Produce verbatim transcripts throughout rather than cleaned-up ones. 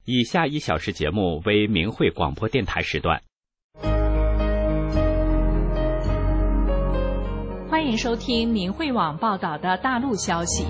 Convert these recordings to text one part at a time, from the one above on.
以下一小时节目为明慧广播电台时段。 欢迎收听明慧网报道的大陆消息。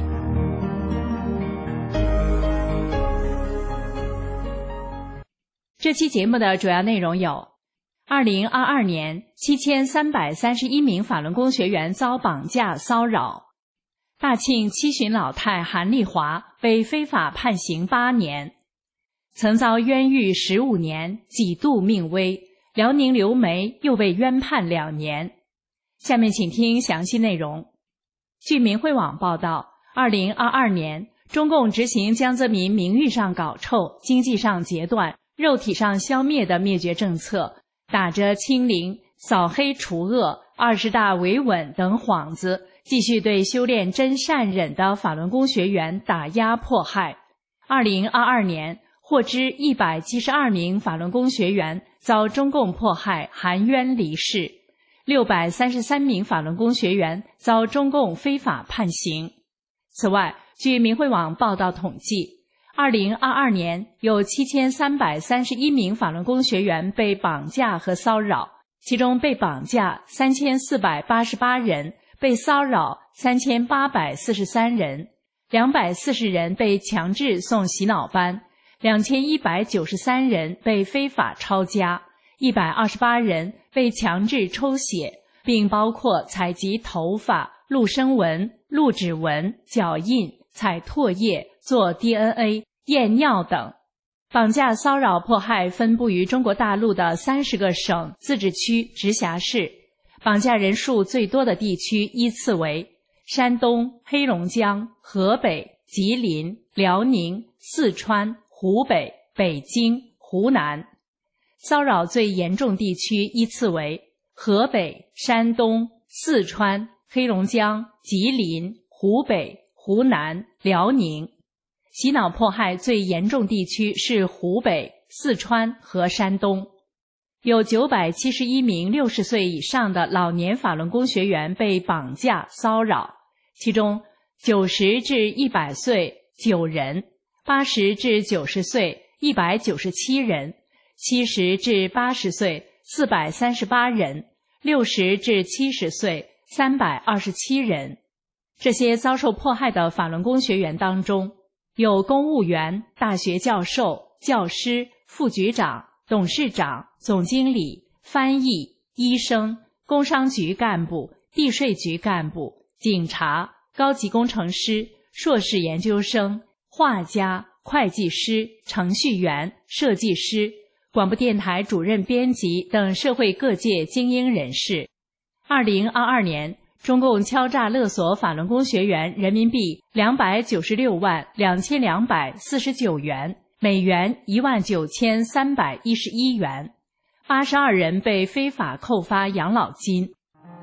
这期节目的主要内容有：二零二二年七千三百三十一名法轮功学员遭绑架骚扰；大庆七旬老太韩丽华被非法判刑八年；曾遭冤狱十五年，几度命危，辽宁刘梅又被冤判两年。下面请听详细内容。据明慧网报道，二零二二年，中共执行江泽民名誉上搞臭、经济上截断、肉体上消灭的灭绝政策，打着清零、扫黑除恶、二十大维稳等幌子，继续对修炼真善忍的法轮功学员打压迫害。二零二二年，获知一百七十二名法轮功学员遭中共迫害含冤离世，六百三十三名法轮功学员遭中共非法判刑。此外，据明慧网报道统计，二零二二年有七千三百三十一名法轮功学员被绑架和骚扰，其中被绑架三千四百八十八人，被骚扰三千八百四十三人，两百四十人被强制送洗脑班，两千一百九十三人被非法抄家，一百二十八人被强制抽血，并包括采集头发、录声纹、录指纹、脚印、采唾液、做 D N A、验尿等。绑架骚扰迫害分布于中国大陆的三十个省、自治区、直辖市，绑架人数最多的地区依次为山东、黑龙江、河北、吉林、辽宁、四川、湖北、北京、湖南。骚扰最严重地区依次为河北、山东、四川、黑龙江、吉林、湖北、湖南、辽宁。洗脑迫害最严重地区是湖北、四川和山东。有九百七十一名六十岁以上的老年法轮功学员被绑架骚扰，其中九十至一百岁九人，八十至九十岁一百九十七人，七十至八十岁四百三十八人，六十至七十岁三百二十七人。这些遭受迫害的法轮功学员当中，有公务员、大学教授、教师、副局长、董事长、总经理、翻译、医生、工商局干部、地税局干部、警察、高级工程师、硕士研究生、画家、会计师、程序员、设计师、广播电台主任编辑等社会各界精英人士。二零二二年，中共敲诈勒索法轮功学员人民币两百九十六万两千两百四十九元，美元一万九千三百一十一元，八十二人被非法扣发养老金。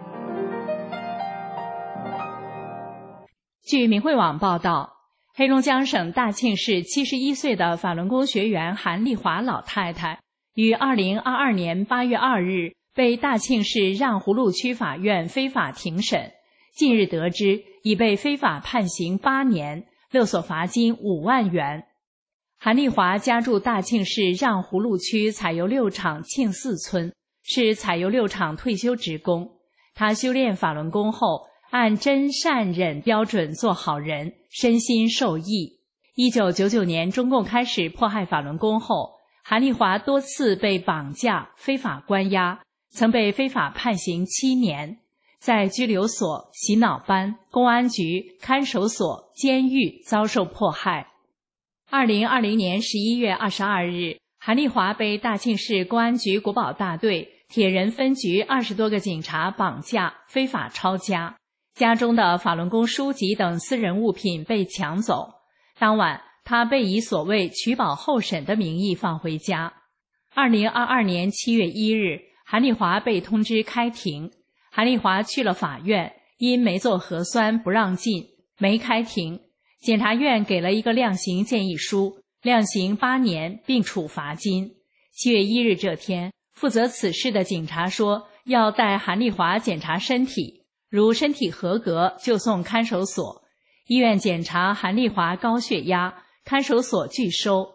据明慧网报道，黑龙江省大庆市七十一岁的法轮功学员韩丽华老太太，于二零二二年八月二日被大庆市让胡路区法院非法庭审，近日得知已被非法判刑八年，勒索罚金五万元。韩丽华家住大庆市让胡路区采油六厂庆四村，是采油六厂退休职工。她修炼法轮功后，按真善忍标准做好人，身心受益。一九九九年中共开始迫害法轮功后，韩丽华多次被绑架、非法关押，曾被非法判刑七年，在拘留所、洗脑班、公安局、看守所、监狱遭受迫害。二零二零年十一月二十二日，韩丽华被大庆市公安局国保大队铁人分局二十多个警察绑架，非法抄家，家中的法轮功书籍等私人物品被抢走。当晚，他被以所谓取保候审的名义放回家。二零二二年七月一日，韩丽华被通知开庭。韩丽华去了法院，因没做核酸不让进，没开庭。检察院给了一个量刑建议书，量刑八年并处罚金。七月一日这天，负责此事的警察说要带韩丽华检查身体，如身体合格就送看守所。医院检查韩丽华高血压，看守所拒收。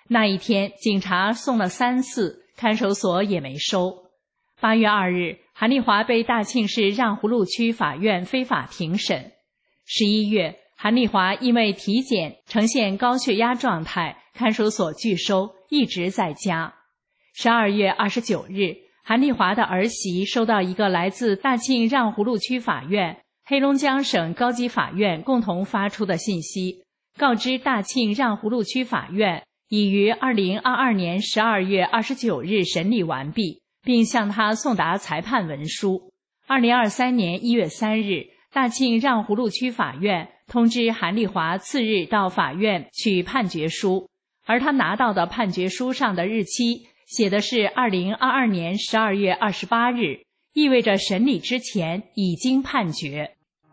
那一天警察送了三次，看守所也没收。八月二日，韩丽华被大庆市让葫芦区法院非法庭审。十一月，韩丽华因为体检呈现高血压状态，看守所拒收，一直在家。十二月二十九日，韩丽华的儿媳收到一个来自大庆让葫芦区法院、黑龙江省高级法院共同发出的信息，告知大庆让葫芦区法院已于二零二二年十二月二十九日审理完毕，并向他送达裁判文书。二零二三年一月三日，大庆让葫芦区法院通知韩丽华次日到法院取判决书，而他拿到的判决书上的日期写的是二零二二年十二月二十八日，意味着审理之前已经判决。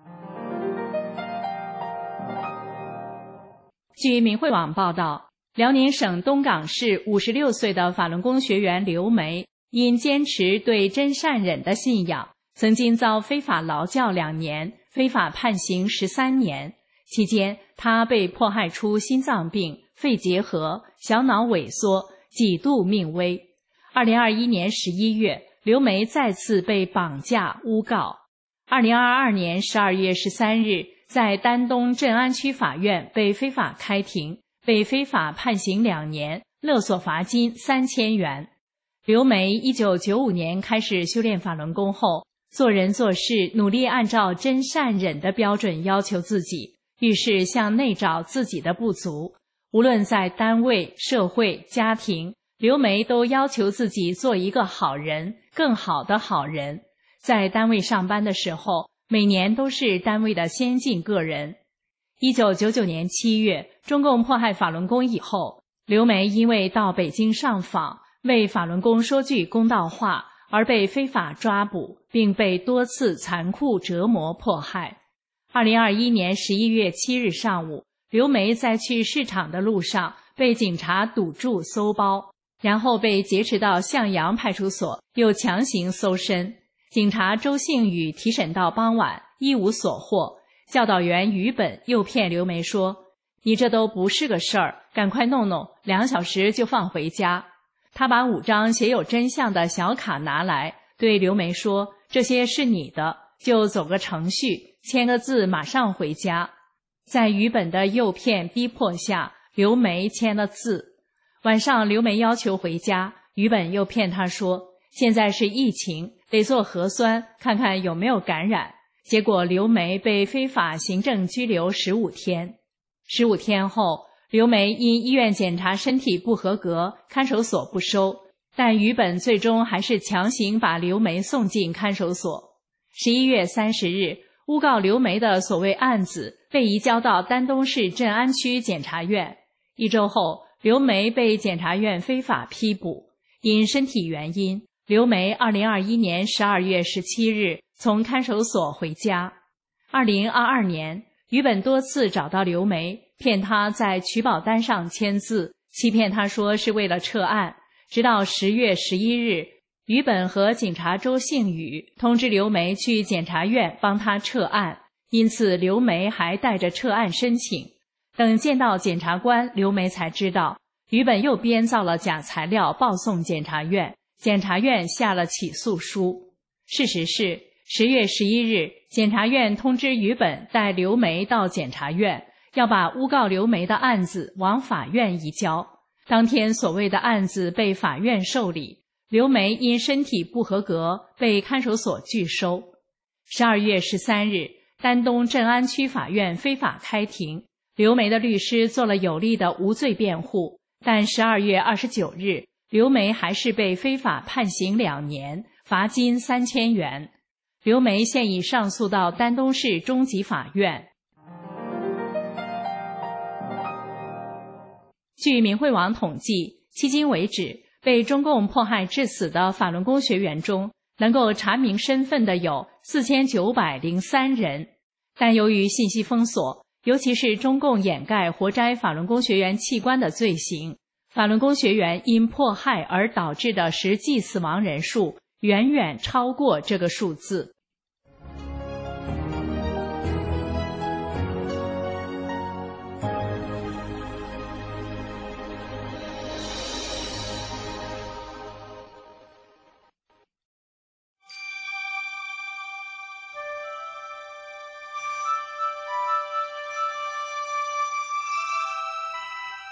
据明慧网报道，辽宁省东港市五十六岁的法轮功学员刘梅，因坚持对真善忍的信仰，曾经遭非法劳教两年，非法判刑十三年。期间，他被迫害出心脏病、肺结核、小脑萎缩，几度命危。二零二一年十一月，刘梅再次被绑架诬告。二零二二年十二月十三日，在丹东镇安区法院被非法开庭，被非法判刑两年，勒索罚金三千元。刘梅一九九五年开始修炼法轮功后，做人做事努力按照真善忍的标准要求自己，遇事向内找自己的不足。无论在单位、社会、家庭，刘梅都要求自己做一个好人，更好的好人。在单位上班的时候，每年都是单位的先进个人。一九九九年七月，中共迫害法轮功以后，刘梅因为到北京上访，为法轮功说句公道话，而被非法抓捕，并被多次残酷折磨迫害。二零二一年十一月七日上午，刘梅在去市场的路上被警察堵住搜包，然后被劫持到向阳派出所，又强行搜身。警察周幸宇提审到傍晚，一无所获。教导员于本诱骗刘梅说：“你这都不是个事儿，赶快弄弄，两小时就放回家。”他把五张写有真相的小卡拿来，对刘梅说：“这些是你的，就走个程序，签个字，马上回家。”在于本的诱骗逼迫下，刘梅签了字。晚上，刘梅要求回家，于本又骗她说：“现在是疫情，得做核酸，看看有没有感染。”结果刘梅被非法行政拘留十五天。十五天后，刘梅因医院检查身体不合格，看守所不收，但于本最终还是强行把刘梅送进看守所。十一月三十日，诬告刘梅的所谓案子被移交到丹东市镇安区检察院。一周后，刘梅被检察院非法批捕。因身体原因，刘梅二零二一年十二月十七日从看守所回家。二零二二年，于本多次找到刘梅，骗她在取保单上签字，欺骗她说是为了撤案。直到十月十一日，于本和警察周幸宇通知刘梅去检察院帮他撤案，因此刘梅还带着撤案申请。等见到检察官，刘梅才知道于本又编造了假材料报送检察院，检察院下了起诉书。事实是，十月十一日，检察院通知于本带刘梅到检察院，要把诬告刘梅的案子往法院移交。当天所谓的案子被法院受理，刘梅因身体不合格被看守所拒收。十二月十三日，丹东镇安区法院非法开庭，刘梅的律师做了有力的无罪辩护，但十二月二十九日，刘梅还是被非法判刑两年，罚金三千元。刘梅现已上诉到丹东市中级法院。据明慧网统计，迄今为止，被中共迫害致死的法轮功学员中，能够查明身份的有四千九百零三人。但由于信息封锁，尤其是中共掩盖活摘法轮功学员器官的罪行，法轮功学员因迫害而导致的实际死亡人数远远超过这个数字。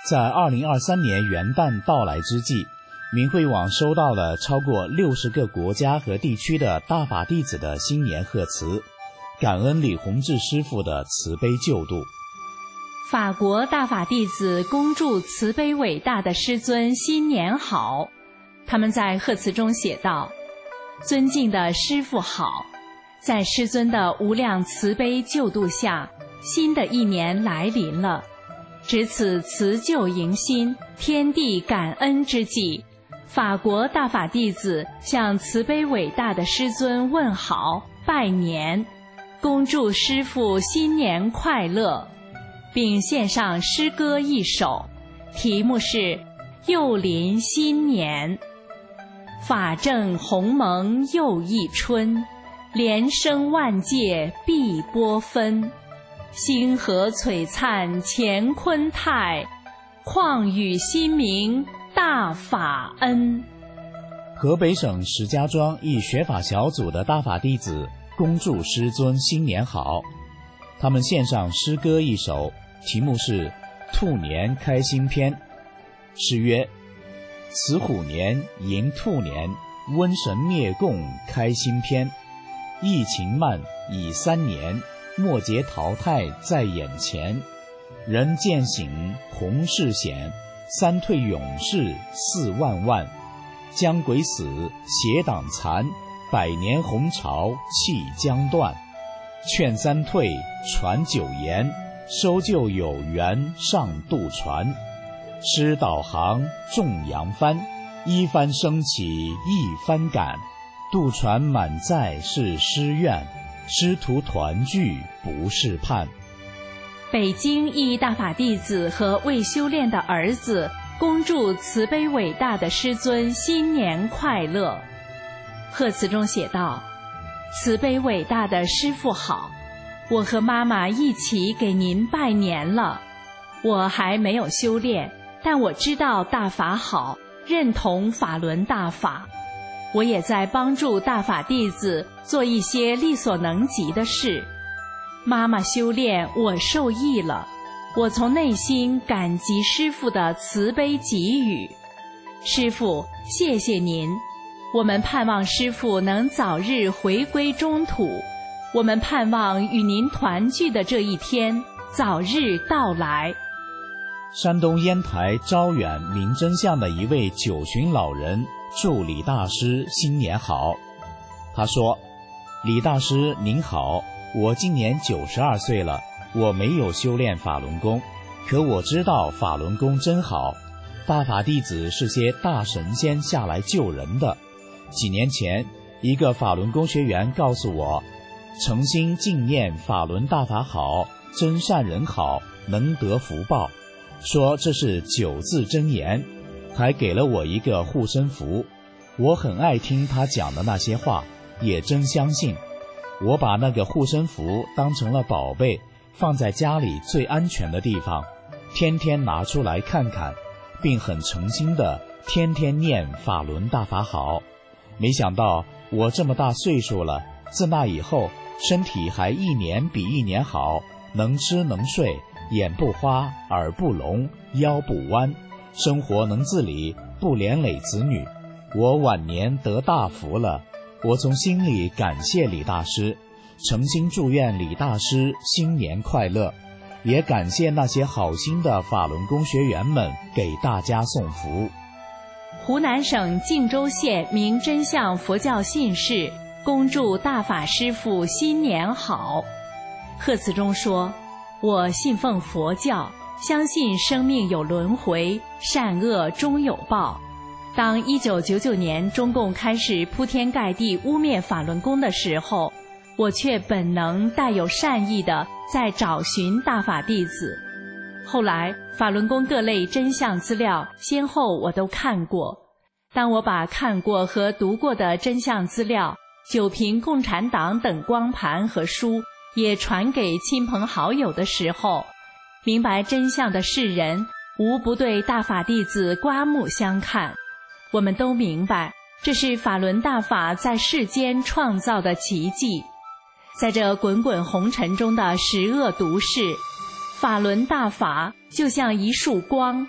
在二零二三年元旦到来之际，明慧网收到了超过六十个国家和地区的大法弟子的新年贺词，感恩李洪志师父的慈悲救度。 法国大法弟子恭祝慈悲伟大的师尊新年好。他们在贺词中写道：尊敬的师父好，在师尊的无量慈悲救度下，新的一年来临了。值此辞旧迎新、天地感恩之际，法国大法弟子向慈悲伟大的师尊问好、拜年，恭祝师父新年快乐，并献上诗歌一首，题目是《又临新年》。法正鸿蒙又一春，连生万界碧波分。星河璀璨乾坤泰，况与新明大法恩。 河北省石家庄一学法小组的大法弟子恭祝师尊新年好，他们献上诗歌一首，题目是《兔年开新篇》。诗曰：此虎年迎兔年，瘟神灭共开新篇。疫情慢已三年，末节淘汰在眼前。人渐醒红事显，三退勇士四万万。将鬼死邪党残，百年红潮气将断。劝三退传九言，收救有缘上渡船。师导航众扬帆，一帆升起一帆赶。渡船满载是师愿，师徒团聚不是盼。 北京一大法弟子和未修炼的儿子恭祝慈悲伟大的师尊新年快乐。贺词中写道：慈悲伟大的师父好，我和妈妈一起给您拜年了。我还没有修炼，但我知道大法好，认同法轮大法。我也在帮助大法弟子做一些力所能及的事。妈妈修炼，我受益了，我从内心感激师父的慈悲给予。师父，谢谢您。我们盼望师父能早日回归中土，我们盼望与您团聚的这一天早日到来。 山东烟台招远明真巷的一位九旬老人祝李大师新年好。他说：李大师您好，我今年九十二岁了，我没有修炼法轮功，可我知道法轮功真好。大法弟子是些大神仙下来救人的。几年前，一个法轮功学员告诉我，诚心敬念法轮大法好，真善人好，能得福报，说这是九字真言，还给了我一个护身符。我很爱听他讲的那些话，也真相信。我把那个护身符当成了宝贝，放在家里最安全的地方，天天拿出来看看，并很诚心的天天念法轮大法好。没想到我这么大岁数了，自那以后身体还一年比一年好，能吃能睡，眼不花，耳不聋，腰不弯，生活能自理，不连累子女。我晚年得大福了，我从心里感谢李大师，诚心祝愿李大师新年快乐，也感谢那些好心的法轮功学员们给大家送福。 湖南省靖州县明真相佛教信士恭祝大法师父新年好。贺词中说：我信奉佛教，相信生命有轮回，善恶终有报。当一九九九年中共开始铺天盖地污蔑法轮功的时候，我却本能带有善意的在找寻大法弟子。后来法轮功各类真相资料先后我都看过，当我把看过和读过的真相资料、九评共产党等光盘和书也传给亲朋好友的时候，明白真相的世人无不对大法弟子刮目相看。我们都明白，这是法轮大法在世间创造的奇迹。在这滚滚红尘中的十恶毒世，法轮大法就像一束光，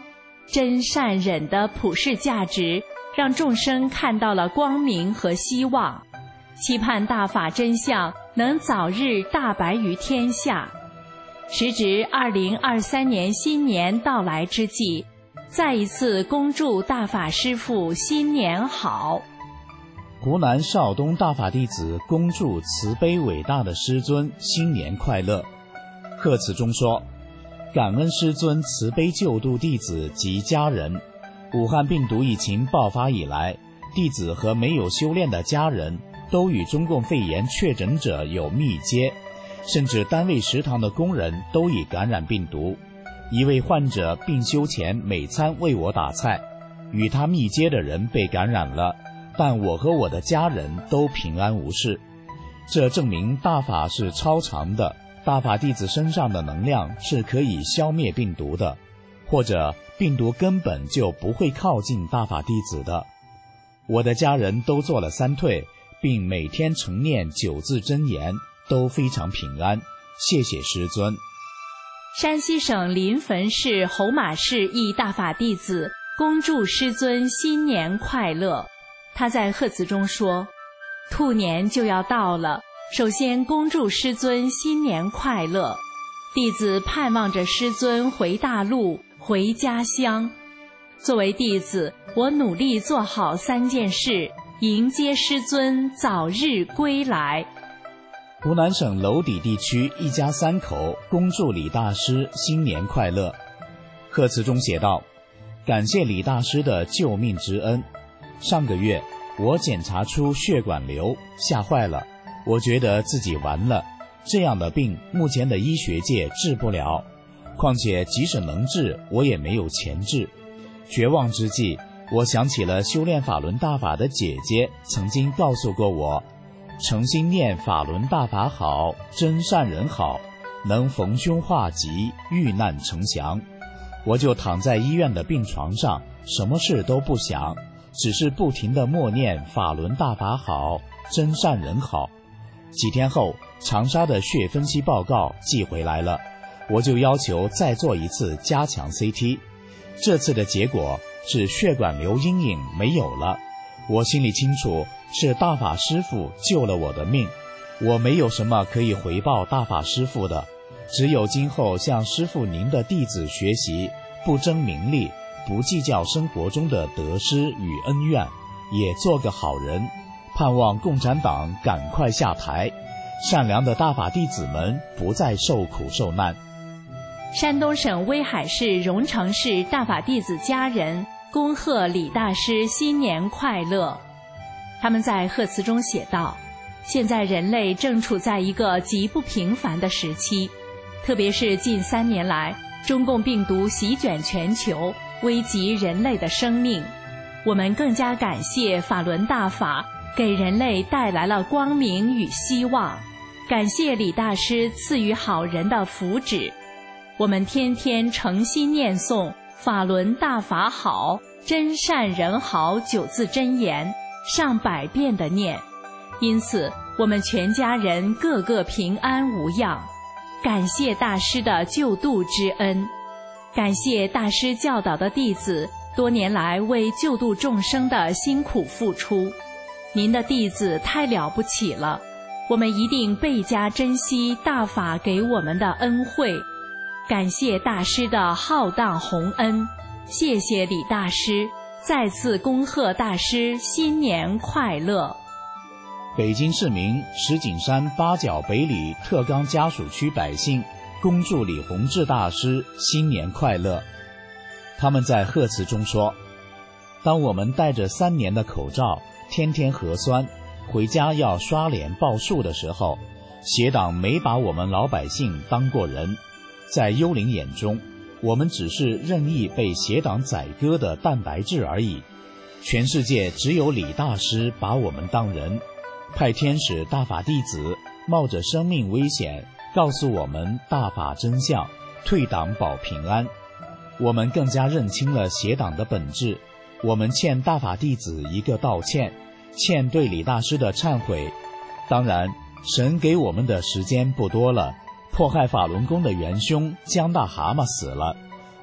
真善忍的普世价值，让众生看到了光明和希望，期盼大法真相能早日大白于天下。时值二零二三年新年到来之际，再一次恭祝大法师父新年好。 湖南邵东大法弟子恭祝慈悲伟大的师尊新年快乐。贺词中说，感恩师尊慈悲救度弟子及家人。武汉病毒疫情爆发以来，弟子和没有修炼的家人都与中共肺炎确诊者有密接，甚至单位食堂的工人都已感染病毒。一位患者病休前每餐为我打菜，与他密接的人被感染了，但我和我的家人都平安无事。这证明大法是超常的，大法弟子身上的能量是可以消灭病毒的，或者病毒根本就不会靠近大法弟子的。我的家人都做了三退，并每天晨念九字真言，都非常平安，谢谢师尊。 山西省临汾市侯马市一大法弟子恭祝师尊新年快乐。他在贺词中说，兔年就要到了，首先恭祝师尊新年快乐。弟子盼望着师尊回大陆，回家乡。作为弟子，我努力做好三件事，迎接师尊早日归来。 湖南省娄底地区一家三口恭祝李大师新年快乐。贺词中写道，感谢李大师的救命之恩。上个月我检查出血管瘤，吓坏了，我觉得自己完了，这样的病目前的医学界治不了，况且即使能治，我也没有钱治。绝望之际，我想起了修炼法轮大法的姐姐曾经告诉过我，诚心念法轮大法好，真善人好，能逢凶化吉，遇难成祥。我就躺在医院的病床上，什么事都不想，只是不停地默念法轮大法好，真善人好。几天后，长沙的血分析报告寄回来了，我就要求再做一次加强 C T。 这次的结果是血管瘤阴影没有了。我心里清楚，是大法师父救了我的命，我没有什么可以回报大法师父的，只有今后向师父您的弟子学习，不争名利，不计较生活中的得失与恩怨，也做个好人，盼望共产党赶快下台，善良的大法弟子们不再受苦受难。 山东省威海市荣成市大法弟子家人恭贺李大师新年快乐。他们在贺词中写道，现在人类正处在一个极不平凡的时期，特别是近三年来，中共病毒席卷全球，危及人类的生命。我们更加感谢法轮大法给人类带来了光明与希望，感谢李大师赐予好人的福祉。我们天天诚心念诵法轮大法好，真善人好九字真言，上百遍的念，因此我们全家人个个平安无恙。感谢大师的救度之恩，感谢大师教导的弟子多年来为救度众生的辛苦付出。您的弟子太了不起了，我们一定倍加珍惜大法给我们的恩惠。感谢大师的浩荡宏恩，谢谢李大师，再次恭贺大师新年快乐。 北京市民石景山八角北里特钢家属区百姓恭祝李洪志大师新年快乐。他们在贺词中说，当我们戴着三年的口罩，天天核酸，回家要刷脸报数的时候，邪党没把我们老百姓当过人，在幽灵眼中，我们只是任意被邪党宰割的蛋白质而已。全世界只有李大师把我们当人，派天使大法弟子冒着生命危险告诉我们大法真相，退党保平安。我们更加认清了邪党的本质，我们欠大法弟子一个道歉，欠对李大师的忏悔。当然，神给我们的时间不多了，迫害法轮功的元凶江大蛤蟆死了，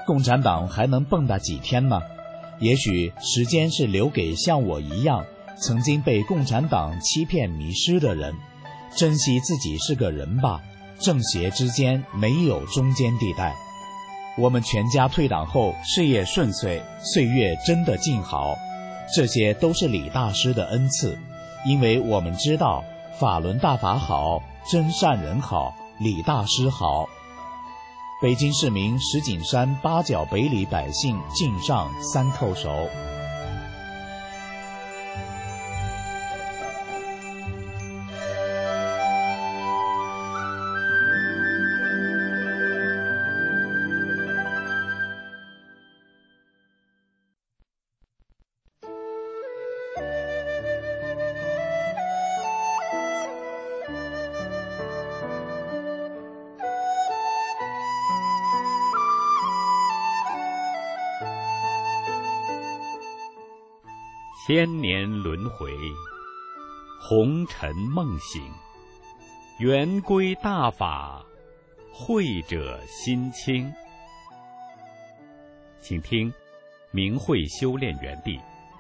共产党还能蹦跶几天呢？也许时间是留给像我一样曾经被共产党欺骗迷失的人，珍惜自己是个人吧，正邪之间没有中间地带。我们全家退党后事业顺遂，岁月真的静好，这些都是李大师的恩赐，因为我们知道法轮大法好，真善人好，李大师好。北京市民石景山八角北里百姓敬上三叩首。 千年轮回，红尘梦醒，圆归大法，慧者心清。请听明慧修炼园地。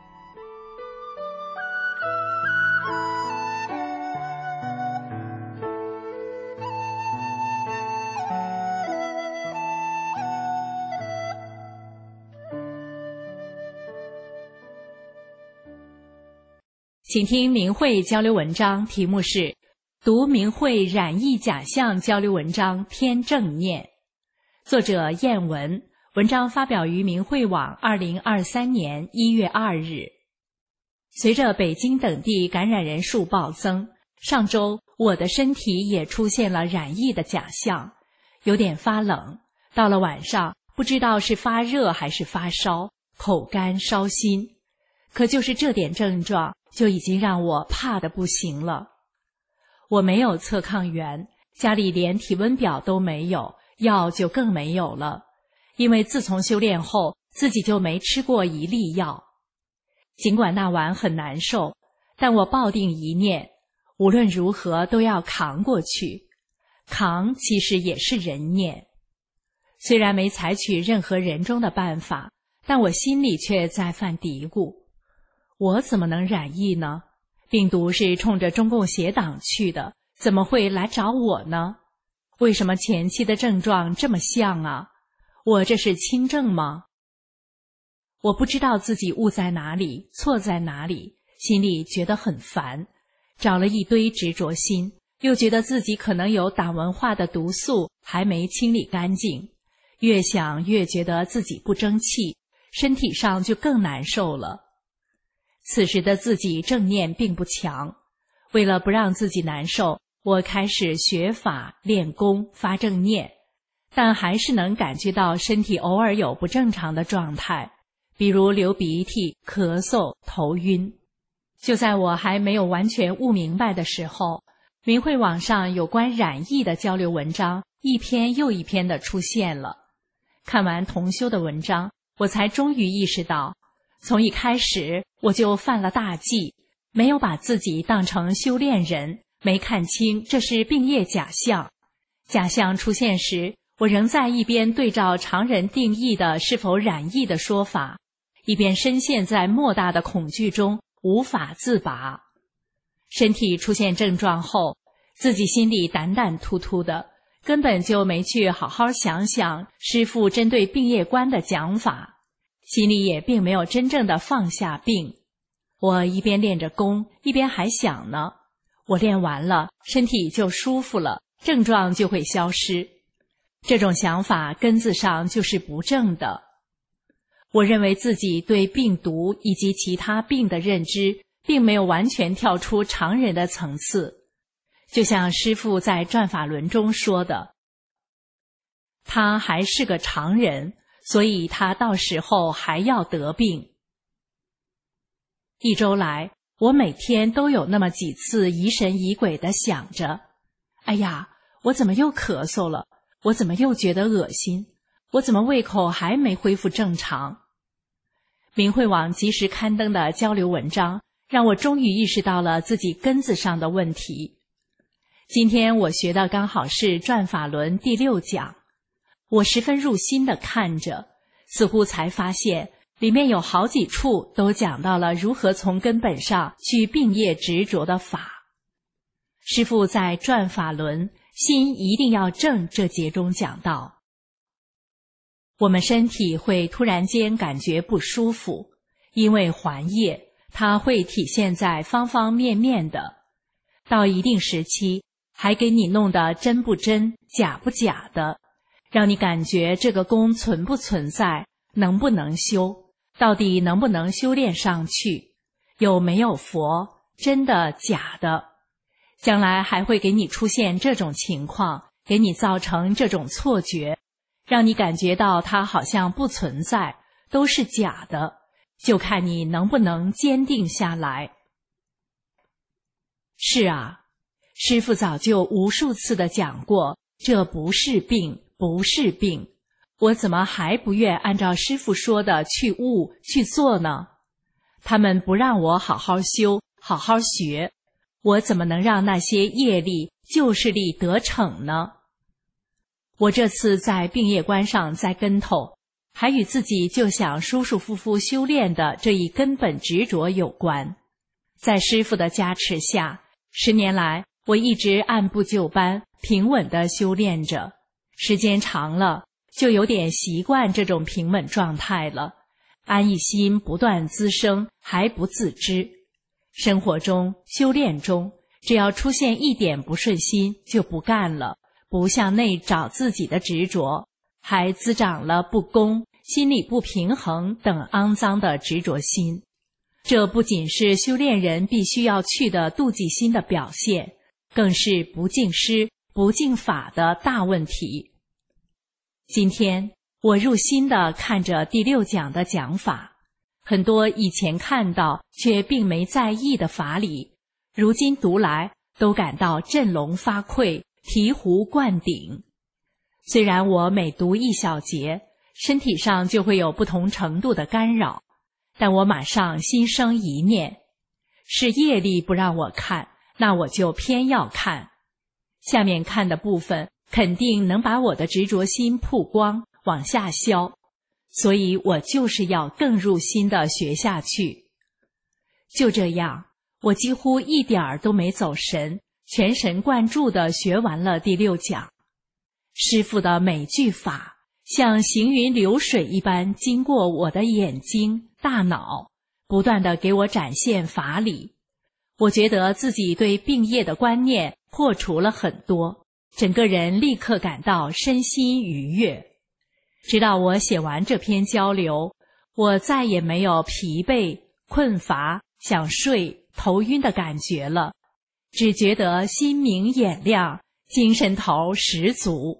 请听明慧交流文章，题目是读明慧染疫假象交流文章添正念，作者燕文，文章发表于明慧网二零二三年一月二日。随着北京等地感染人数暴增，上周我的身体也出现了染疫的假象，有点发冷，到了晚上不知道是发热还是发烧，口干烧心，可就是这点症状就已经让我怕得不行了。我没有测抗原，家里连体温表都没有，药就更没有了，因为自从修炼后自己就没吃过一粒药。尽管那晚很难受，但我抱定一念，无论如何都要扛过去。扛其实也是人念。虽然没采取任何人中的办法，但我心里却在犯嘀咕，我怎么能染疫呢？病毒是冲着中共邪党去的，怎么会来找我呢？为什么前期的症状这么像啊？我这是轻症吗？我不知道自己误在哪里，错在哪里，心里觉得很烦，找了一堆执着心，又觉得自己可能有党文化的毒素还没清理干净，越想越觉得自己不争气，身体上就更难受了。此时的自己正念并不强，为了不让自己难受，我开始学法练功发正念，但还是能感觉到身体偶尔有不正常的状态，比如流鼻涕、咳嗽、头晕。就在我还没有完全悟明白的时候，明慧网上有关染疫的交流文章一篇又一篇的出现了。看完同修的文章，我才终于意识到，从一开始我就犯了大忌，没有把自己当成修炼人，没看清这是病业假象。假象出现时，我仍在一边对照常人定义的是否染疫的说法，一边深陷在莫大的恐惧中无法自拔。身体出现症状后，自己心里胆胆突突的，根本就没去好好想想师父针对病业观的讲法，心里也并没有真正的放下病。我一边练着功，一边还想呢，我练完了，身体就舒服了，症状就会消失。这种想法根子上就是不正的。我认为自己对病毒以及其他病的认知，并没有完全跳出常人的层次。就像师父在转法轮中说的，他还是个常人，所以他到时候还要得病。一周来，我每天都有那么几次疑神疑鬼地想着，哎呀，我怎么又咳嗽了？我怎么又觉得恶心？我怎么胃口还没恢复正常？明慧网及时刊登的交流文章，让我终于意识到了自己根子上的问题。今天我学的刚好是转法轮第六讲，我十分入心地看着， 似乎才发现里面有好几处都讲到了如何从根本上去并业执着的法。师父在转法轮心一定要正这节中讲到，我们身体会突然间感觉不舒服，因为还业它会体现在方方面面的，到一定时期还给你弄得真不真假不假的，让你感觉这个功存不存在，能不能修，到底能不能修炼上去，有没有佛，真的假的，将来还会给你出现这种情况，给你造成这种错觉，让你感觉到它好像不存在，都是假的，就看你能不能坚定下来。是啊，师父早就无数次地讲过，这不是病，不是病，我怎么还不愿按照师父说的去悟去做呢？他们不让我好好修，好好学，我怎么能让那些业力旧势力得逞呢？我这次在病业观上栽跟头，还与自己就想舒舒服服修炼的这一根本执着有关。在师父的加持下，十年来我一直按部就班平稳地修炼着，时间长了就有点习惯这种平稳状态了，安逸心不断滋生，还不自知。生活中修炼中，只要出现一点不顺心就不干了，不向内找自己的执着，还滋长了不公、心理不平衡等肮脏的执着心。这不仅是修炼人必须要去的妒忌心的表现，更是不敬师、不敬法的大问题。今天我入心地看着第六讲的讲法，很多以前看到却并没在意的法理，如今读来都感到振聋发聩、醍醐灌顶。虽然我每读一小节，身体上就会有不同程度的干扰，但我马上心生一念，是业力不让我看，那我就偏要看。下面看的部分肯定能把我的执着心曝光，往下消，所以我就是要更入心地学下去。就这样，我几乎一点儿都没走神，全神贯注地学完了第六讲。师父的每句法像行云流水一般经过我的眼睛、大脑，不断地给我展现法理。我觉得自己对病业的观念破除了很多，整个人立刻感到身心愉悦。直到我写完这篇交流，我再也没有疲惫、困乏、想睡、头晕的感觉了，只觉得心明眼亮，精神头十足。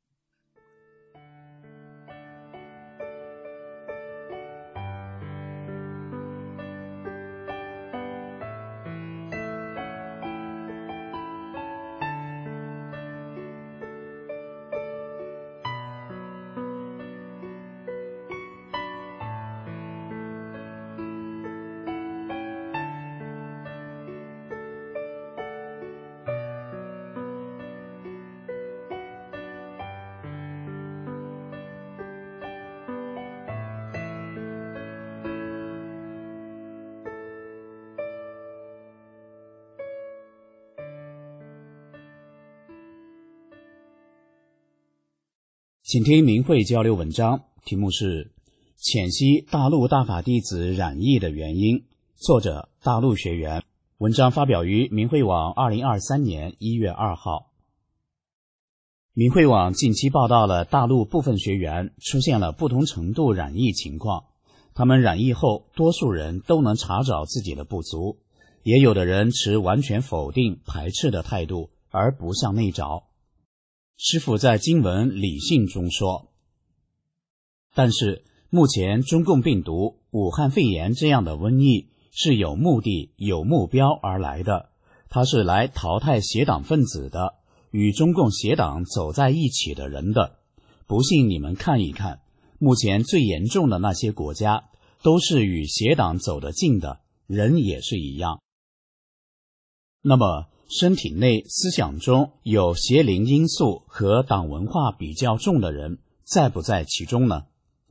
请听明慧交流文章，题目是浅析大陆大法弟子染疫的原因，作者大陆学员。文章发表于明慧网二零二三年一月二号。明慧网近期报道了大陆部分学员出现了不同程度染疫情况，他们染疫后多数人都能查找自己的不足，也有的人持完全否定排斥的态度而不向内找。师父在经文理性中说，但是目前中共病毒、武汉肺炎这样的瘟疫是有目的、有目标而来的，它是来淘汰邪党分子的，与中共邪党走在一起的人的。不信你们看一看，目前最严重的那些国家都是与邪党走得近的，人也是一样。那么身体内思想中有邪灵因素和党文化比较重的人在不在其中呢？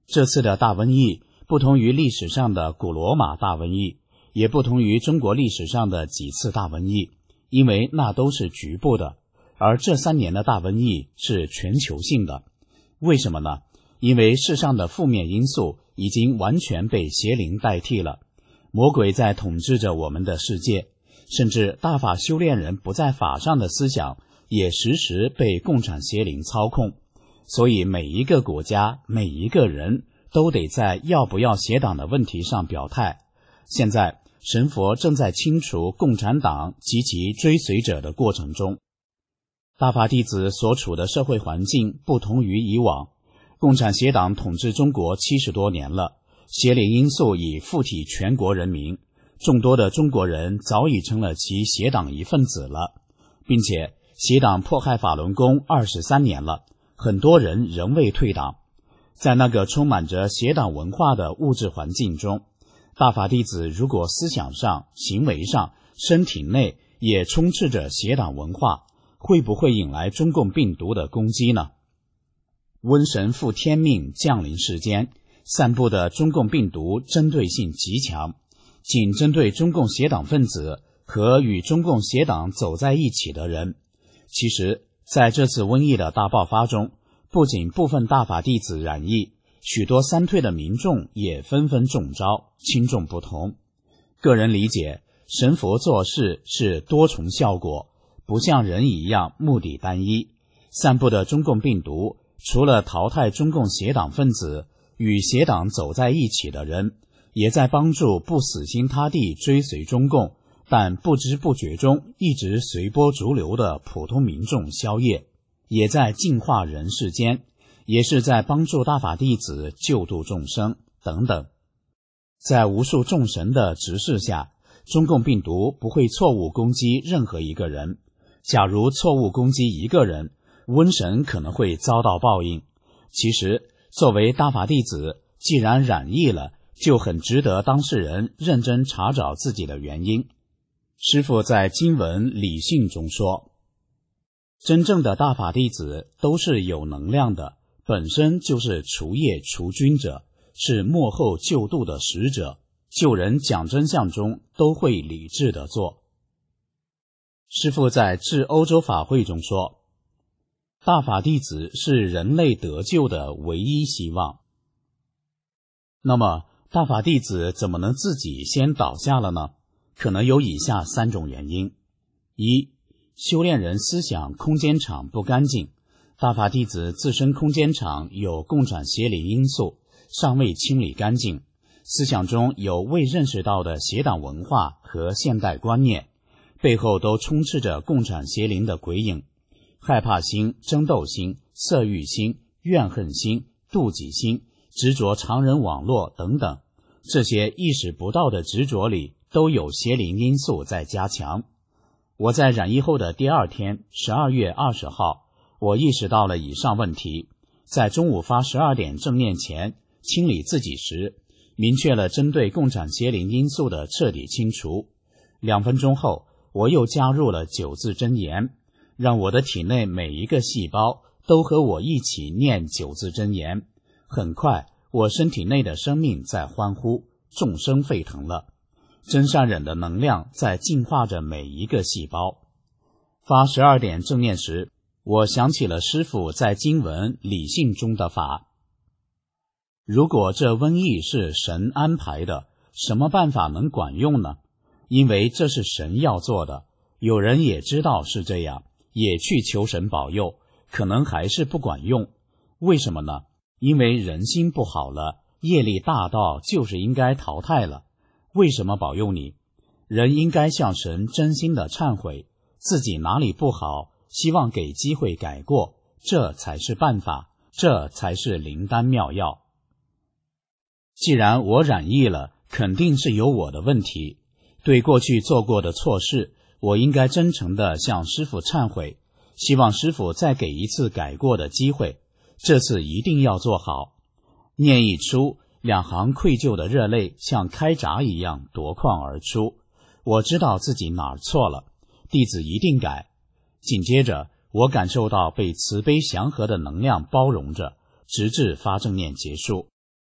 这次的大瘟疫不同于历史上的古罗马大瘟疫，也不同于中国历史上的几次大瘟疫，因为那都是局部的，而这三年的大瘟疫是全球性的。为什么呢？因为世上的负面因素已经完全被邪灵代替了，魔鬼在统治着我们的世界，甚至大法修炼人不在法上的思想也时时被共产邪灵操控。所以每一个国家，每一个人都得在要不要邪党的问题上表态。现在神佛正在清除共产党及其追随者的过程中。大法弟子所处的社会环境不同于以往，共产邪党统治中国七十多年了，邪灵因素已附体全国人民，众多的中国人早已成了其邪党一份子了，并且邪党迫害法轮功二十三年了，很多人仍未退党。在那个充满着邪党文化的物质环境中，大法弟子如果思想上、行为上、身体内也充斥着邪党文化，会不会引来中共病毒的攻击呢？瘟神负天命降临世间，散布的中共病毒针对性极强，仅针对中共邪党分子和与中共邪党走在一起的人。其实在这次瘟疫的大爆发中，不仅部分大法弟子染疫，许多三退的民众也纷纷中招，轻重不同。个人理解，神佛做事是多重效果，不像人一样目的单一。散布的中共病毒除了淘汰中共邪党分子，与邪党走在一起的人，也在帮助不死心塌地追随中共但不知不觉中一直随波逐流的普通民众消业，也在净化人世间，也是在帮助大法弟子救度众生等等。在无数众神的指示下，中共病毒不会错误攻击任何一个人。假如错误攻击一个人，瘟神可能会遭到报应。其实作为大法弟子，既然染疫了，就很值得当事人认真查找自己的原因。师父在经文理性中说，真正的大法弟子都是有能量的，本身就是除业除菌者，是幕后救度的使者，救人讲真相中都会理智地做。师父在致欧洲法会中说，大法弟子是人类得救的唯一希望。那么大法弟子怎么能自己先倒下了呢？可能有以下三种原因。一、修炼人思想空间场不干净，大法弟子自身空间场有共产邪灵因素，尚未清理干净，思想中有未认识到的邪党文化和现代观念，背后都充斥着共产邪灵的鬼影，害怕心、争斗心、色欲心、怨恨心、妒忌心、执着常人网络等等，这些意识不到的执着里都有邪灵因素在加强。我在染疫后的第二天，十二月二十号，我意识到了以上问题，在中午发十二点正念前清理自己时，明确了针对共产邪灵因素的彻底清除。两分钟后，我又加入了九字真言，让我的体内每一个细胞都和我一起念九字真言。很快，我身体内的生命在欢呼，众生沸腾了。真善忍的能量在净化着每一个细胞。发十二点正念时，我想起了师父在经文理性中的法。如果这瘟疫是神安排的，什么办法能管用呢？因为这是神要做的，有人也知道是这样，也去求神保佑，可能还是不管用。为什么呢？因为人心不好了，业力大到就是应该淘汰了。为什么保佑你？人应该向神真心的忏悔，自己哪里不好，希望给机会改过，这才是办法，这才是灵丹妙药。既然我染疫了，肯定是有我的问题，对过去做过的错事，我应该真诚地向师父忏悔，希望师父再给一次改过的机会，这次一定要做好。念一出，两行愧疚的热泪像开闸一样夺眶而出，我知道自己哪儿错了，弟子一定改。紧接着，我感受到被慈悲祥和的能量包容着，直至发正念结束。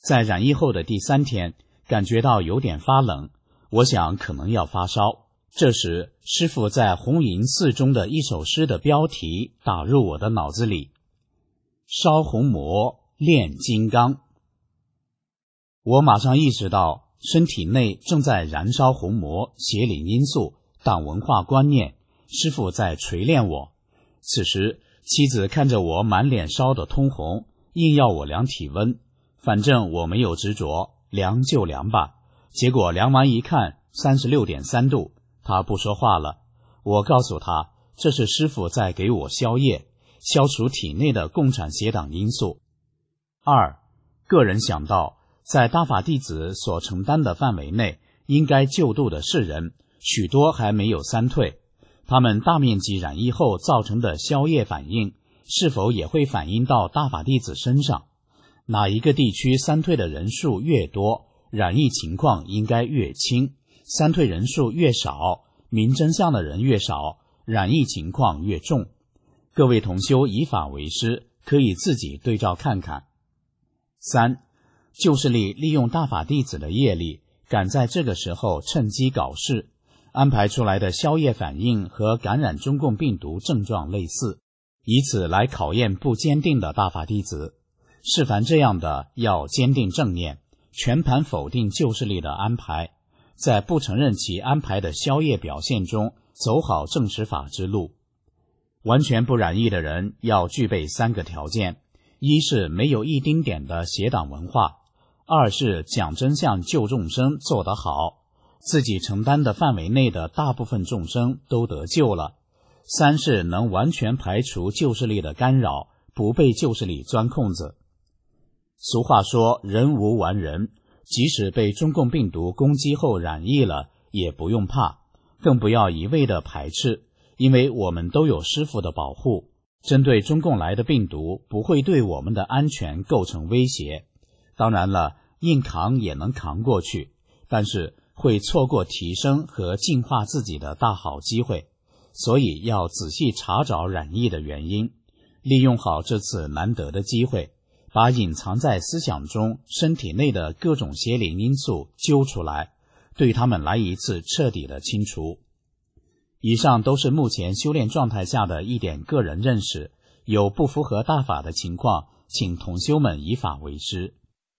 在染疫后的第三天，感觉到有点发冷，我想可能要发烧。这时，师父在红银寺中的一首诗的标题打入我的脑子里：烧红魔，炼金刚。我马上意识到身体内正在燃烧红魔、邪灵因素、党文化观念，师父在锤炼我。此时妻子看着我满脸烧得通红，硬要我量体温，反正我没有执着，量就量吧。结果量完一看 三十六点三 度，他不说话了。我告诉他，这是师父在给我消业，消除体内的共产邪党因素。二，个人想到在大法弟子所承担的范围内，应该救度的是人，许多还没有三退，他们大面积染疫后造成的消业反应，是否也会反映到大法弟子身上？哪一个地区三退的人数越多，染疫情况应该越轻，三退人数越少，明真相的人越少，染疫情况越重。各位同修以法为师，可以自己对照看看。三，旧势力利用大法弟子的业力，赶在这个时候趁机搞事，安排出来的消业反应和感染中共病毒症状类似，以此来考验不坚定的大法弟子。是凡这样的，要坚定正念，全盘否定旧势力的安排，在不承认其安排的消业表现中走好正实法之路。完全不染疫的人要具备三个条件：一是没有一丁点的邪党文化；二是讲真相救众生做得好，自己承担的范围内的大部分众生都得救了；三是能完全排除旧势力的干扰，不被旧势力钻空子。俗话说，人无完人，即使被中共病毒攻击后染疫了，也不用怕，更不要一味的排斥，因为我们都有师父的保护，针对中共来的病毒不会对我们的安全构成威胁。当然了，硬扛也能扛过去，但是会错过提升和净化自己的大好机会，所以要仔细查找染疫的原因，利用好这次难得的机会，把隐藏在思想中身体内的各种邪灵因素揪出来，对他们来一次彻底的清除。以上都是目前修炼状态下的一点个人认识，有不符合大法的情况，请同修们以法为师。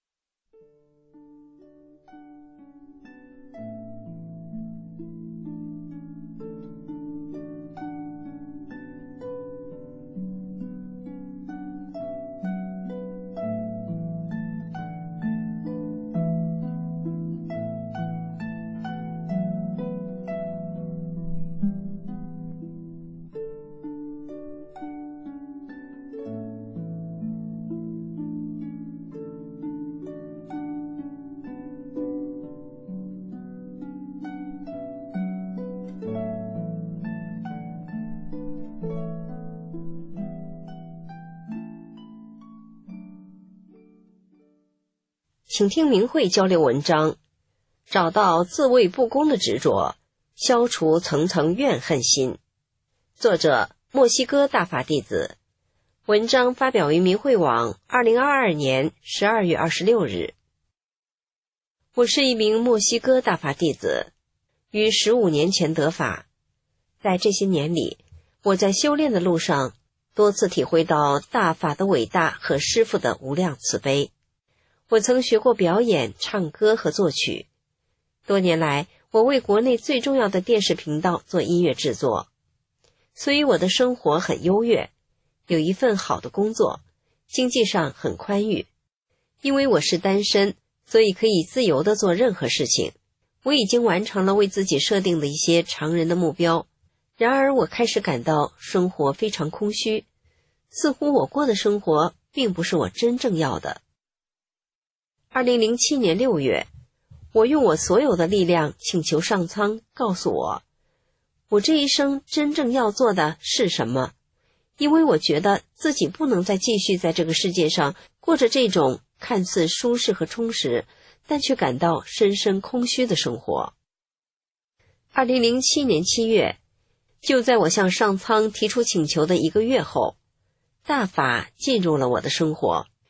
请听明慧交流文章，找到自卫不公的执着，消除层层怨恨心。作者墨西哥大法弟子，文章发表于明慧网二零二二年十二月二十六日。我是一名墨西哥大法弟子，于十五年前得法。在这些年里，我在修炼的路上多次体会到大法的伟大和师父的无量慈悲。我曾学过表演、唱歌和作曲。多年来，我为国内最重要的电视频道做音乐制作，所以我的生活很优越，有一份好的工作，经济上很宽裕。因为我是单身，所以可以自由地做任何事情。我已经完成了为自己设定的一些常人的目标，然而我开始感到生活非常空虚，似乎我过的生活并不是我真正要的。二零零七年六月，我用我所有的力量请求上苍告诉我，我这一生真正要做的是什么，因为我觉得自己不能再继续在这个世界上过着这种看似舒适和充实，但却感到深深空虚的生活。二零零七年七月，就在我向上苍提出请求的一个月后，大法进入了我的生活。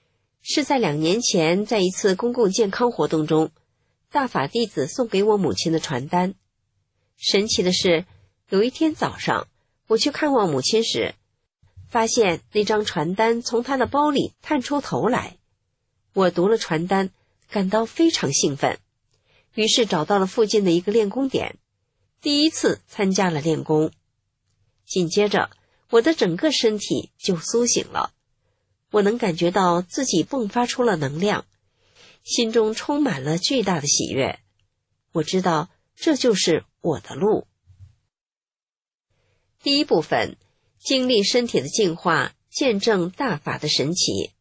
是在两年前，在一次公共健康活动中，大法弟子送给我母亲的传单。神奇的是，有一天早上，我去看望母亲时，发现那张传单从她的包里探出头来。我读了传单，感到非常兴奋，于是找到了附近的一个练功点，第一次参加了练功。紧接着，我的整个身体就苏醒了，我能感觉到自己迸发出了能量，心中充满了巨大的喜悦。我知道这就是我的路。第一部分，经历身体的净化，见证大法的神奇。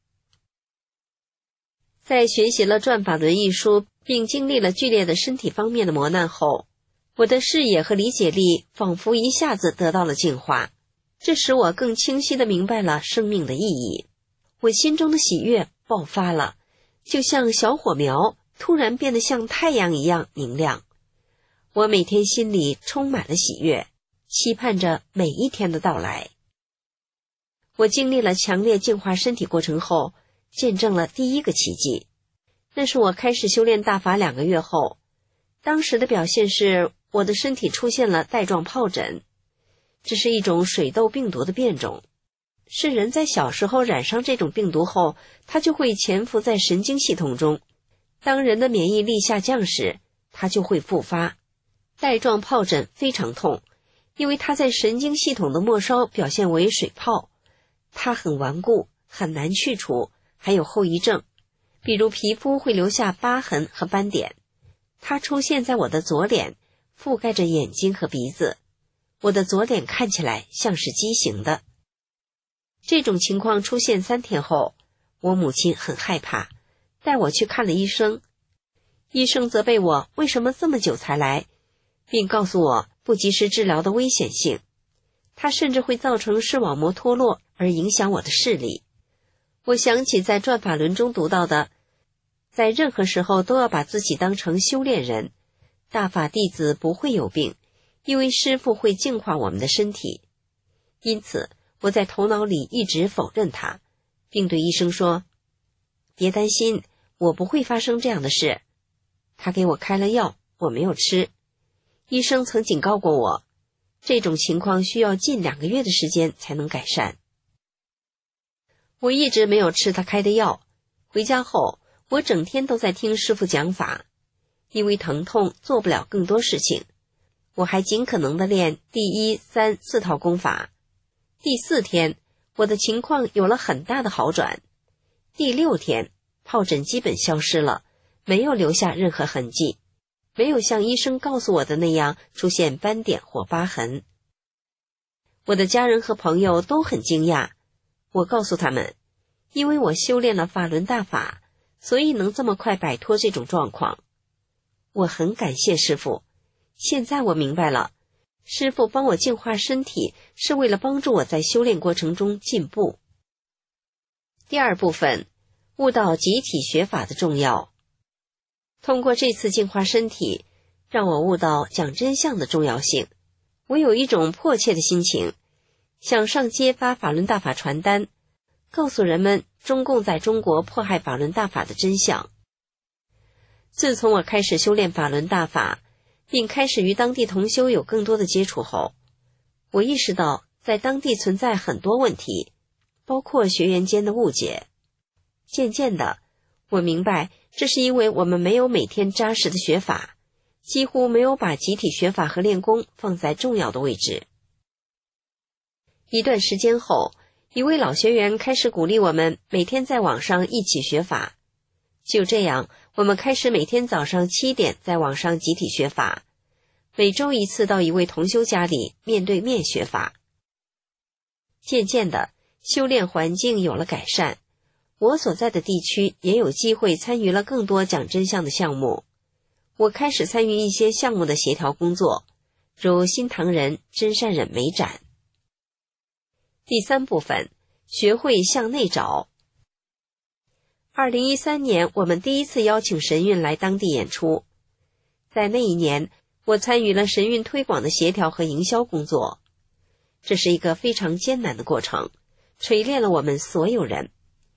在学习了《转法轮》一书，并经历了剧烈的身体方面的磨难后，我的视野和理解力仿佛一下子得到了净化，这使我更清晰地明白了生命的意义。我心中的喜悦爆发了，就像小火苗突然变得像太阳一样明亮。我每天心里充满了喜悦，期盼着每一天的到来。我经历了强烈净化身体过程后，见证了第一个奇迹。那是我开始修炼大法两个月后，当时的表现是我的身体出现了带状疱疹，这是一种水痘病毒的变种，是人在小时候染上这种病毒后，它就会潜伏在神经系统中，当人的免疫力下降时，它就会复发。带状疱疹非常痛，因为它在神经系统的末梢表现为水泡，它很顽固，很难去除，还有后遗症，比如皮肤会留下疤痕和斑点。它出现在我的左脸，覆盖着眼睛和鼻子，我的左脸看起来像是畸形的。这种情况出现三天后，我母亲很害怕，带我去看了医生。医生责备我为什么这么久才来，并告诉我不及时治疗的危险性，它甚至会造成视网膜脱落而影响我的视力。我想起在《转法轮》中读到的，在任何时候都要把自己当成修炼人，大法弟子不会有病，因为师父会净化我们的身体。因此我在头脑里一直否认它，并对医生说，别担心，我不会发生这样的事。他给我开了药，我没有吃。医生曾警告过我，这种情况需要近两个月的时间才能改善。我一直没有吃他开的药，回家后我整天都在听师父讲法，因为疼痛做不了更多事情，我还尽可能地练第一、三、四套功法。第四天，我的情况有了很大的好转。第六天，疱疹基本消失了，没有留下任何痕迹，没有像医生告诉我的那样出现斑点或疤痕。我的家人和朋友都很惊讶，我告诉他们，因为我修炼了法轮大法，所以能这么快摆脱这种状况。我很感谢师父，现在我明白了，师父帮我净化身体，是为了帮助我在修炼过程中进步。第二部分，悟到集体学法的重要。通过这次净化身体，让我悟到讲真相的重要性。我有一种迫切的心情，想上街发法轮大法传单，告诉人们中共在中国迫害法轮大法的真相。自从我开始修炼法轮大法，并开始与当地同修有更多的接触后，我意识到在当地存在很多问题，包括学员间的误解。渐渐的，我明白这是因为我们没有每天扎实的学法，几乎没有把集体学法和练功放在重要的位置。一段时间后，一位老学员开始鼓励我们每天在网上一起学法。就这样，我们开始每天早上七点在网上集体学法，每周一次到一位同修家里面对面学法。渐渐的，修炼环境有了改善，我所在的地区也有机会参与了更多讲真相的项目。我开始参与一些项目的协调工作，如新唐人、真善忍美展。第三部分，学会向内找。二零一三年，我们第一次邀请神韵来当地演出。在那一年，我参与了神韵推广的协调和营销工作。这是一个非常艰难的过程，锤炼了我们所有人。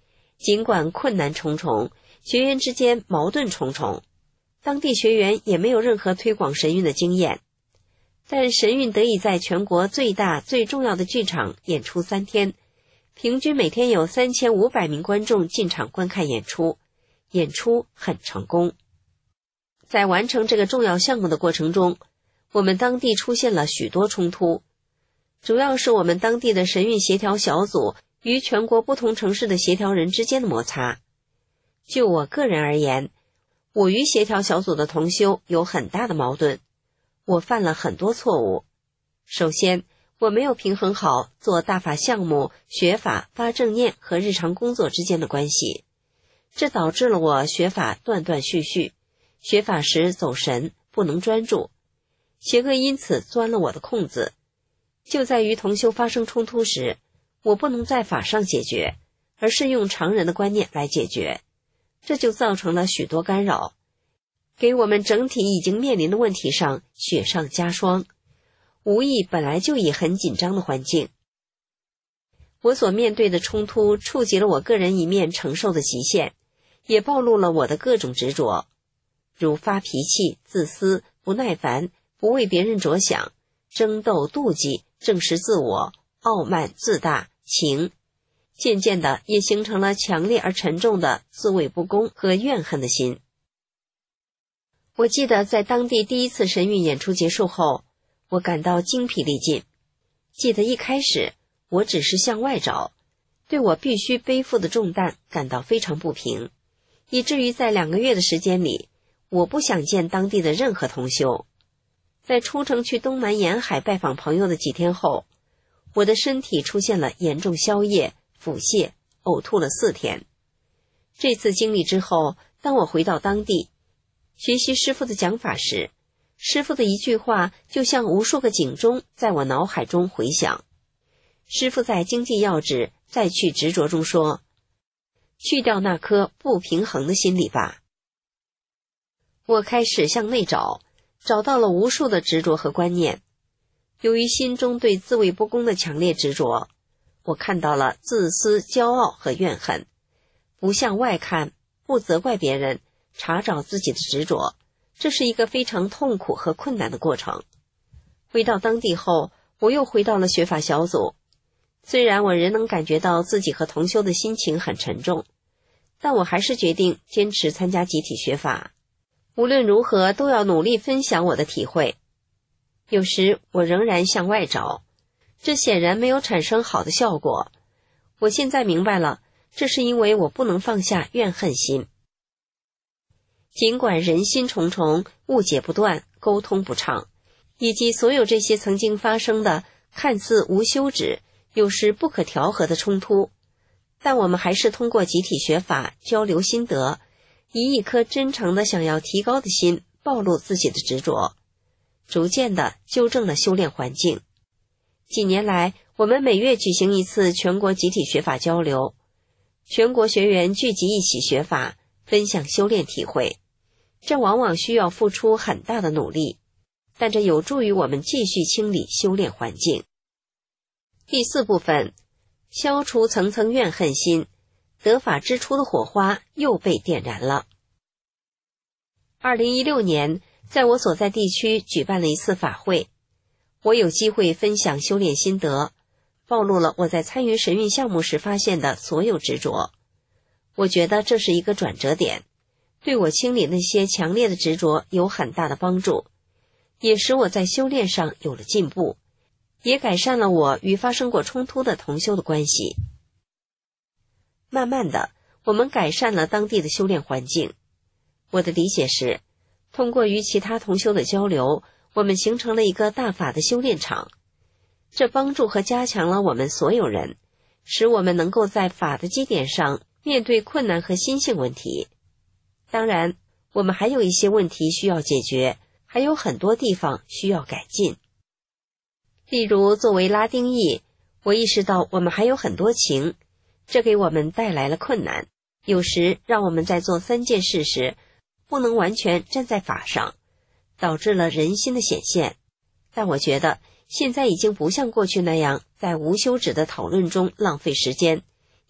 尽管困难重重，学员之间矛盾重重，当地学员也没有任何推广神韵的经验，但神韵得以在全国最大最重要的剧场演出三天，平均每天有三千五百名观众进场观看演出，演出很成功。在完成这个重要项目的过程中，我们当地出现了许多冲突，主要是我们当地的神韵协调小组与全国不同城市的协调人之间的摩擦。就我个人而言，我与协调小组的同修有很大的矛盾，我犯了很多错误。首先，我没有平衡好做大法项目、学法、发正念和日常工作之间的关系，这导致了我学法断断续续，学法时走神，不能专注。邪恶因此钻了我的空子，就在于同修发生冲突时，我不能在法上解决，而是用常人的观念来解决，这就造成了许多干扰，给我们整体已经面临的问题上雪上加霜，无疑本来就已很紧张的环境。我所面对的冲突触及了我个人一面承受的极限，也暴露了我的各种执着，如发脾气、自私、不耐烦、不为别人着想、争斗、妒忌、正视自我、傲慢、自大、情，渐渐的也形成了强烈而沉重的自卫不公和怨恨的心。我记得在当地第一次神韵演出结束后，我感到精疲力尽。记得一开始我只是向外找，对我必须背负的重担感到非常不平，以至于在两个月的时间里，我不想见当地的任何同修。在出城去东南沿海拜访朋友的几天后，我的身体出现了严重消液、腹泻，呕吐了四天。这次经历之后，当我回到当地，学习师父的讲法时，师父的一句话就像无数个警钟在我脑海中回响。师父在经济要旨再去执着中说，去掉那颗不平衡的心理吧。我开始向内找，找到了无数的执着和观念。由于心中对自卫不公的强烈执着，我看到了自私、骄傲和怨恨，不向外看，不责怪别人，查找自己的执着，这是一个非常痛苦和困难的过程。回到当地后，我又回到了学法小组，虽然我仍能感觉到自己和同修的心情很沉重，但我还是决定坚持参加集体学法，无论如何都要努力分享我的体会。有时我仍然向外找，这显然没有产生好的效果。我现在明白了，这是因为我不能放下怨恨心。尽管人心重重，误解不断，沟通不畅，以及所有这些曾经发生的看似无休止，有时不可调和的冲突，但我们还是通过集体学法交流心得，以一颗真诚的想要提高的心暴露自己的执着，逐渐地纠正了修炼环境。几年来，我们每月举行一次全国集体学法交流，全国学员聚集一起学法，分享修炼体会。这往往需要付出很大的努力，但这有助于我们继续清理修炼环境。第四部分，消除层层怨恨心，得法之初的火花又被点燃了。二零一六年，在我所在地区举办了一次法会，我有机会分享修炼心得，暴露了我在参与神韵项目时发现的所有执着。我觉得这是一个转折点，对我清理那些强烈的执着有很大的帮助，也使我在修炼上有了进步，也改善了我与发生过冲突的同修的关系。慢慢的，我们改善了当地的修炼环境。我的理解是，通过与其他同修的交流，我们形成了一个大法的修炼场，这帮助和加强了我们所有人，使我们能够在法的基点上面对困难和心性问题。当然，我们还有一些问题需要解决，还有很多地方需要改进。例如，作为拉丁裔，我意识到我们还有很多情，这给我们带来了困难，有时让我们在做三件事时不能完全站在法上，导致了人心的显现。但我觉得现在已经不像过去那样在无休止的讨论中浪费时间，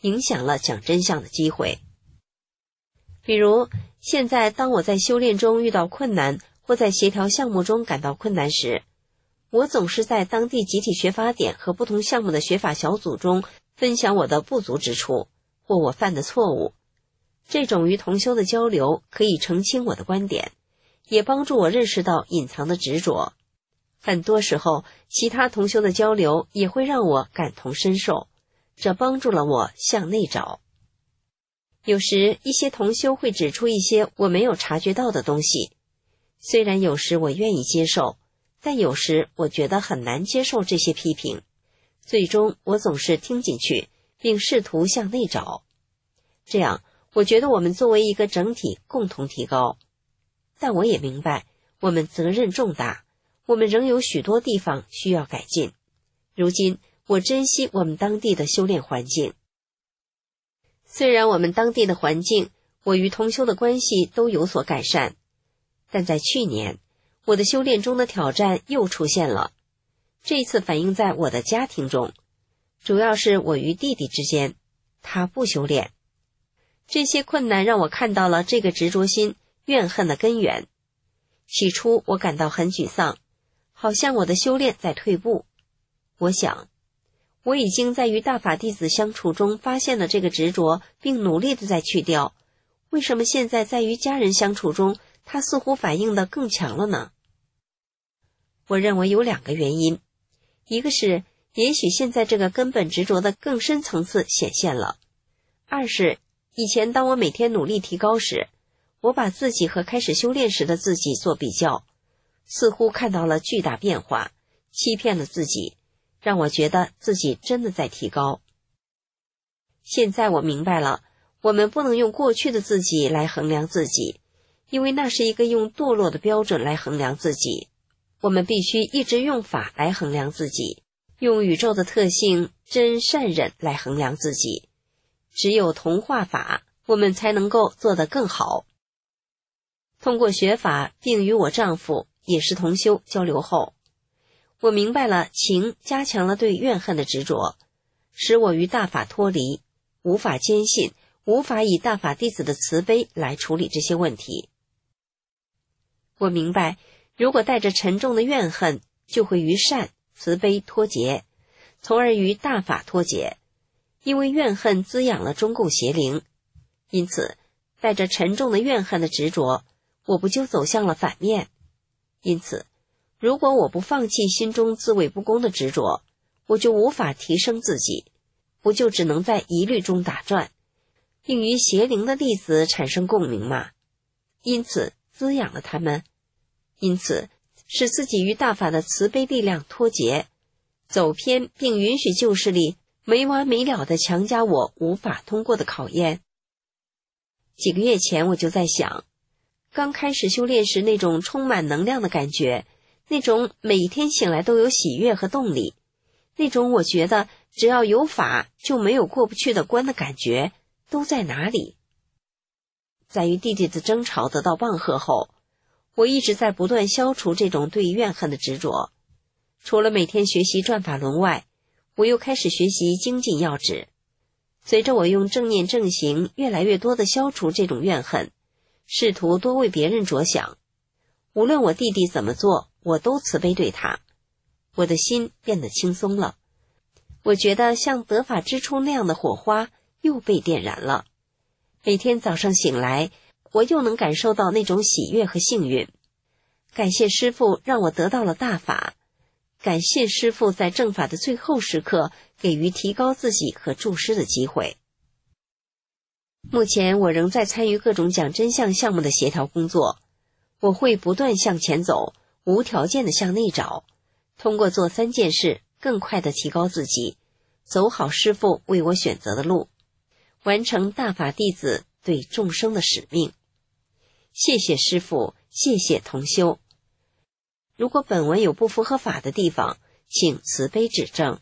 影响了讲真相的机会。比如，现在当我在修炼中遇到困难，或在协调项目中感到困难时，我总是在当地集体学法典和不同项目的学法小组中分享我的不足之处，或我犯的错误。这种与同修的交流可以澄清我的观点，也帮助我认识到隐藏的执着。很多时候，其他同修的交流也会让我感同身受，这帮助了我向内找。有时，一些同修会指出一些我没有察觉到的东西，虽然有时我愿意接受，但有时我觉得很难接受这些批评。最终，我总是听进去，并试图向内找。这样，我觉得我们作为一个整体共同提高。但我也明白，我们责任重大，我们仍有许多地方需要改进。如今，我珍惜我们当地的修炼环境。虽然我们当地的环境，我与同修的关系都有所改善，但在去年，我的修炼中的挑战又出现了。这一次反映在我的家庭中，主要是我与弟弟之间，他不修炼。这些困难让我看到了这个执着心、怨恨的根源。起初我感到很沮丧，好像我的修炼在退步。我想，我已经在与大法弟子相处中发现了这个执着，并努力地在去掉。为什么现在在与家人相处中，它似乎反应得更强了呢？我认为有两个原因，一个是也许现在这个根本执着的更深层次显现了，二是以前当我每天努力提高时，我把自己和开始修炼时的自己做比较，似乎看到了巨大变化，欺骗了自己，让我觉得自己真的在提高。现在我明白了，我们不能用过去的自己来衡量自己，因为那是一个用堕落的标准来衡量自己。我们必须一直用法来衡量自己，用宇宙的特性真善忍来衡量自己。只有同化法，我们才能够做得更好。通过学法，并与我丈夫也是同修交流后，我明白了情加强了对怨恨的执着，使我与大法脱离，无法坚信，无法以大法弟子的慈悲来处理这些问题。我明白，如果带着沉重的怨恨，就会与善、慈悲脱节，从而与大法脱节，因为怨恨滋养了中共邪灵。因此，带着沉重的怨恨的执着，我不就走向了反面。因此，如果我不放弃心中自卫不公的执着，我就无法提升自己，不就只能在疑虑中打转，并与邪灵的弟子产生共鸣吗？因此滋养了他们，因此使自己与大法的慈悲力量脱节，走偏，并允许旧势力没完没了地强加我无法通过的考验。几个月前我就在想，刚开始修炼时那种充满能量的感觉，那种每天醒来都有喜悦和动力，那种我觉得只要有法就没有过不去的关的感觉，都在哪里？在与弟弟的争吵得到棒喝后，我一直在不断消除这种对怨恨的执着。除了每天学习转法轮外，我又开始学习精进要旨。随着我用正念正行越来越多地消除这种怨恨，试图多为别人着想，无论我弟弟怎么做，我都慈悲对他。我的心变得轻松了，我觉得像得法之初那样的火花又被点燃了。每天早上醒来，我又能感受到那种喜悦和幸运。感谢师父让我得到了大法，感谢师父在正法的最后时刻给予提高自己和助师的机会。目前我仍在参与各种讲真相项目的协调工作，我会不断向前走，无条件地向内找，通过做三件事更快地提高自己，走好师父为我选择的路，完成大法弟子对众生的使命。谢谢师父，谢谢同修。如果本文有不符合法的地方，请慈悲指正。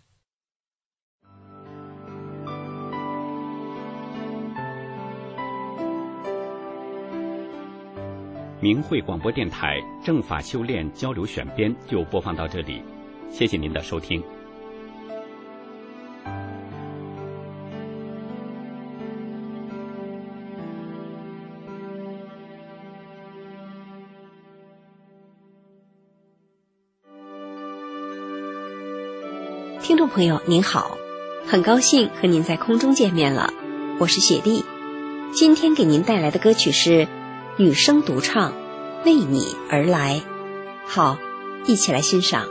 明慧广播电台正法修炼交流选编就播放到这里，谢谢您的收听。 听众朋友您好，很高兴和您在空中见面了，我是雪莉。今天给您带来的歌曲是女声独唱《为你而来》，好，一起来欣赏。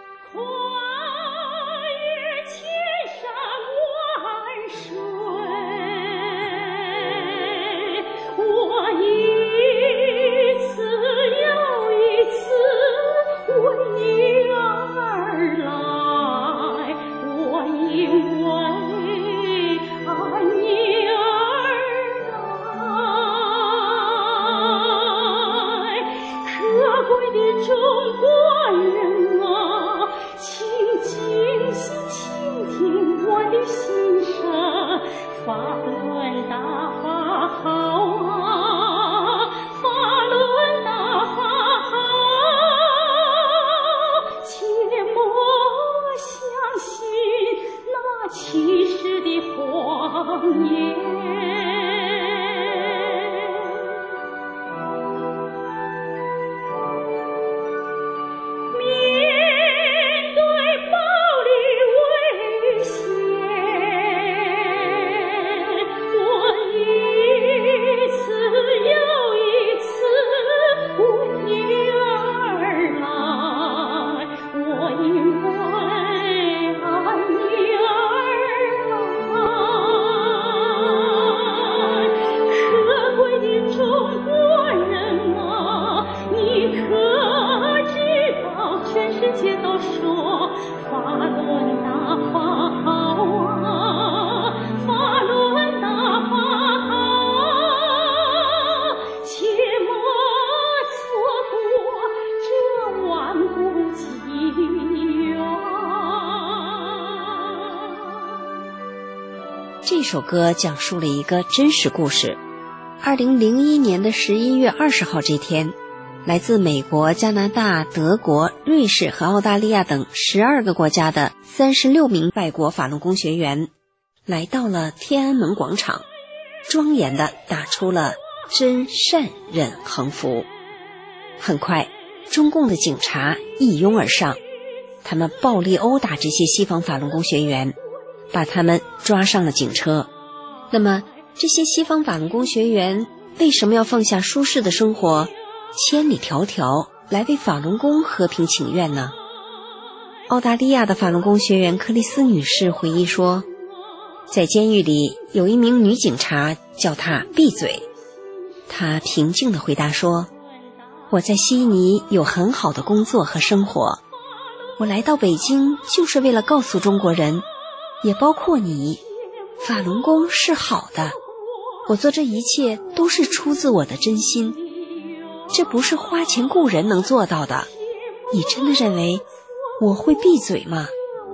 这首歌讲述了一个真实故事。二零零一年的十一月二十号这天，来自美国、加拿大、德国、瑞士和澳大利亚等十二个国家的三十六名外国法轮功学员来到了天安门广场，庄严地打出了真善忍横幅。很快，中共的警察一拥而上，他们暴力殴打这些西方法轮功学员，把他们抓上了警车。那么这些西方法轮功学员为什么要放下舒适的生活，千里迢迢来为法轮功和平请愿呢？澳大利亚的法轮功学员克里斯女士回忆说，在监狱里有一名女警察叫她闭嘴，她平静地回答说，我在悉尼有很好的工作和生活，我来到北京就是为了告诉中国人，也包括你，法轮功是好的，我做这一切都是出自我的真心，这不是花钱雇人能做到的。你真的认为我会闭嘴吗？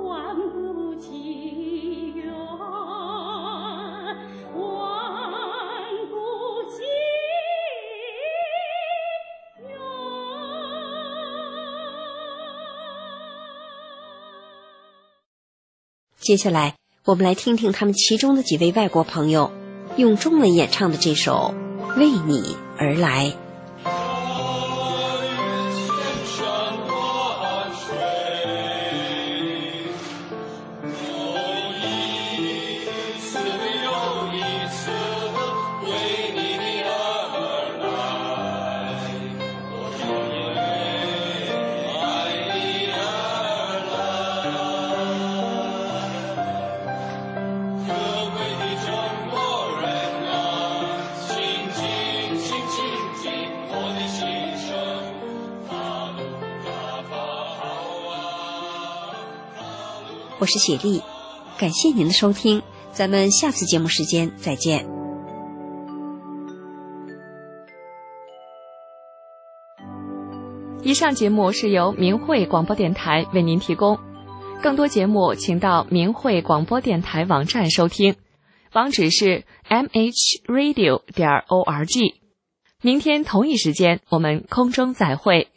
接下来我们来听听他们其中的几位外国朋友用中文演唱的这首《为你而来》。我是雪莉，感谢您的收听，咱们下次节目时间再见。 以上节目是由明慧广播电台为您提供，更多节目请到明慧广播电台网站收听，网址是 m h radio 点 org。明天同一时间我们空中再会。